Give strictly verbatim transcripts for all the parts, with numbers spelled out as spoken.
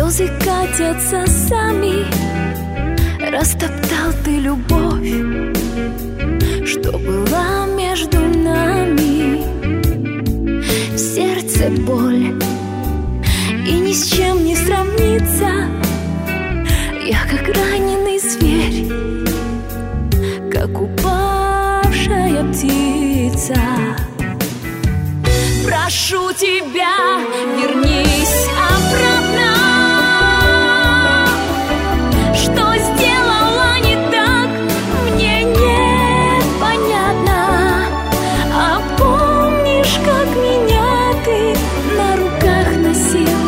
Слезы катятся сами. Растоптал ты любовь, что была между нами. В сердце боль, и ни с чем не сравнится. Я как раненый зверь, как упавшая птица. Прошу тебя, вернись обратно. Что сделала не так, мне непонятно. А помнишь, как меня ты на руках носил?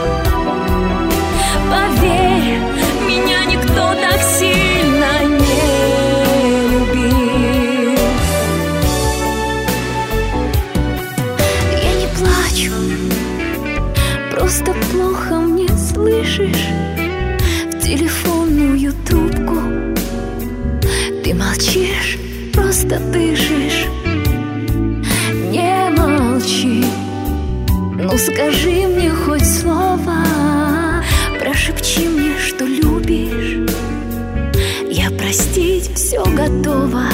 Поверь, меня никто так сильно не любил. Я не плачу, просто плохо мне слышишь в телефонную трубку. Ты молчишь, просто дышишь. Не молчи, ну скажи мне хоть слово. Прошепчи мне, что любишь. Я простить все готова.